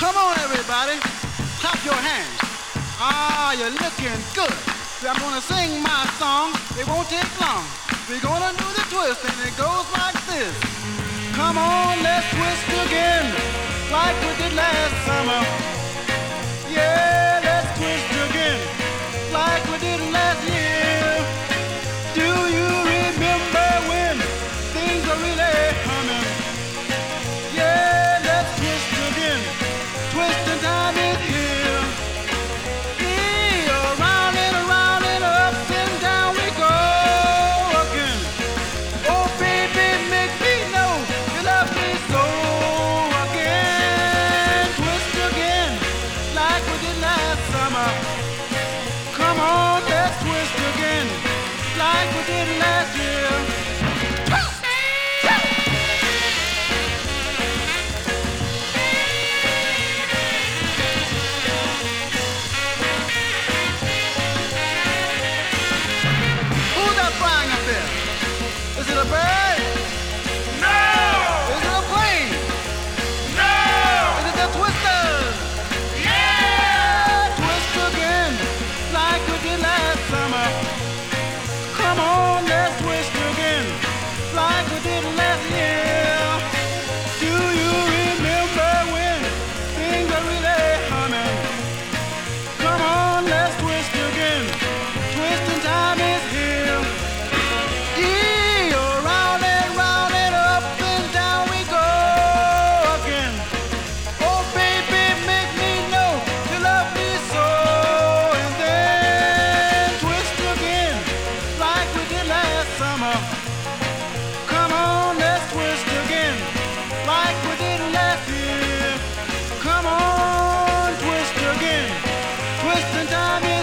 Come on, everybody. Clap your hands. Ah, you're looking good. See, I'm gonna sing my song. It won't take long. We're gonna do the twist, and it goes like this. Come on, let's twist again, like we did last summer. Yeah, let's twist again, like we did last year. Do you remember when things are really humming? Yeah, let's twist again. Twisting time is here. Yeah, around and up and down we go again. Oh, baby, make me know you love me so again. Twist again, like we did last summer. Come on, let's twist again, like we did last year. Who's that flying up there? Is it a bird? No! Is it a plane? No! Is it the twisters? Yeah! Twist again, like we did last summer. Come on, let's twist again, like we did last year. Do you remember when things are really humming? Come on, let's twist again. Twisting time is here. Yeah, round and up and down we go again. Oh, baby, make me know you love me so. And then twist again, like we did last summer. Come on, let's twist again, like we did last year. Come on, twist again. Twisting time